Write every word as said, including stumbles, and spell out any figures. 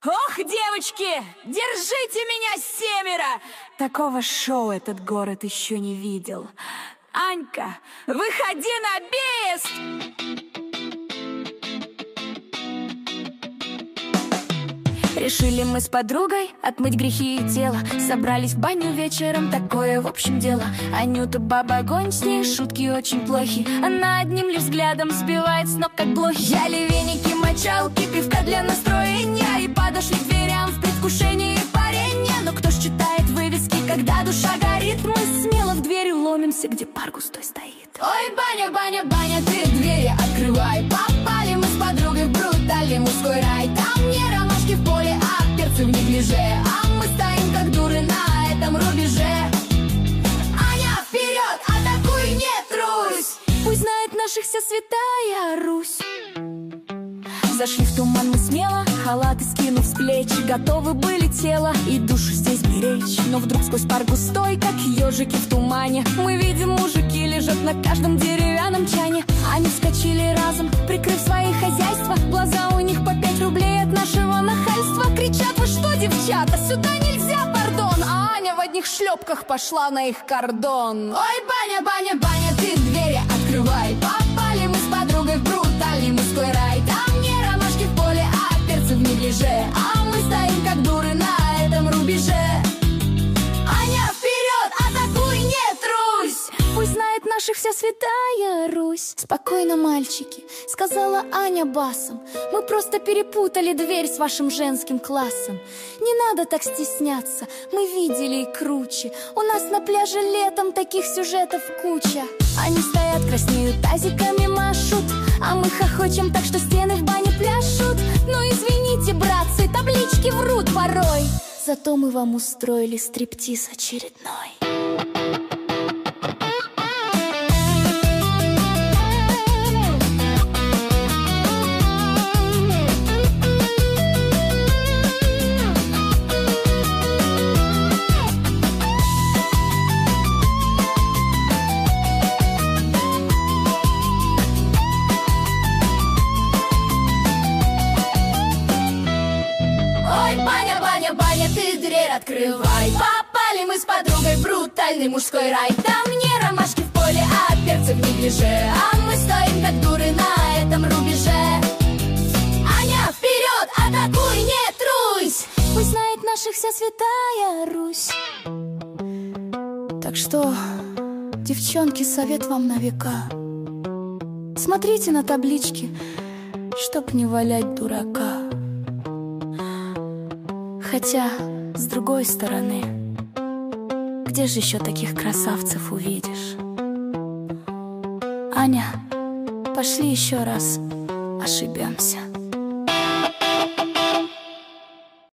Ох, девочки, держите меня, семеро! Такого шоу этот город еще не видел. Анька, выходи на бис! Решили мы с подругой отмыть грехи и тело. Собрались в баню вечером, такое в общем дело. Анюта баба огонь, с ней шутки очень плохи. Она одним лишь взглядом сбивает с ног, как блохи. Взяли веники, мочалки, пивка для настроения и подошли к дверям в предвкушении парения. Но кто ж читает вывески, когда душа горит? Мы смело в двери ломимся, где пар густой стоит. Ой, баня, баня, баня, ты двери открывай. Попали мы с подругой в брутальный мужской рай. Там не ромашки в поле, а перцы в неглиже. А мы стоим как дуры на этом рубеже. Аня, вперед, атакуй, не трусь! Пусть знает наших вся святая Русь. Зашли в туман мы смело, халаты скинув с плеч. Готовы были тело и душу здесь беречь. Но вдруг сквозь пар густой, как ежики в тумане, мы видим, мужики лежат на каждом деревянном чане. Они вскочили разом, прикрыв свои хозяйства. Глаза у них по пять рублей от нашего нахальства. Кричат: вы что, девчата, сюда нельзя, пардон! А Аня в одних шлепках пошла на их кордон. Ой, баня, баня, баня, ты двери открывай. Попали мы с подругой в брутальный мужской рай. Там не ромашки в поле, а перцы в неглиже. А мы стоим как дуры на этом рубеже. Аня, вперед, атакуй, не трусь! Пусть знает наших вся святая Русь. Спокойно, мальчики, сказала Аня басом. Мы просто перепутали дверь с вашим женским классом. Не надо так стесняться, мы видели и круче. У нас на пляже летом таких сюжетов куча. Они стоят, краснеют, тазиками машут, а мы хохочем так, что стены в бане пляшут. Ну извините, братцы, таблички врут порой. Зато мы вам устроили стриптиз очередной. Баня, баня, баня, ты дверь открывай. Попали мы с подругой в брутальный мужской рай. Там не ромашки в поле, а перцы в неглиже. А мы стоим как дуры на этом рубеже. Аня, вперед, атакуй, не трусь! Пусть знает наших вся святая Русь. Так что, девчонки, совет вам на века: смотрите на таблички, чтоб не валять дурака. Хотя, с другой стороны, где же еще таких красавцев увидишь? Аня, пошли еще раз ошибемся.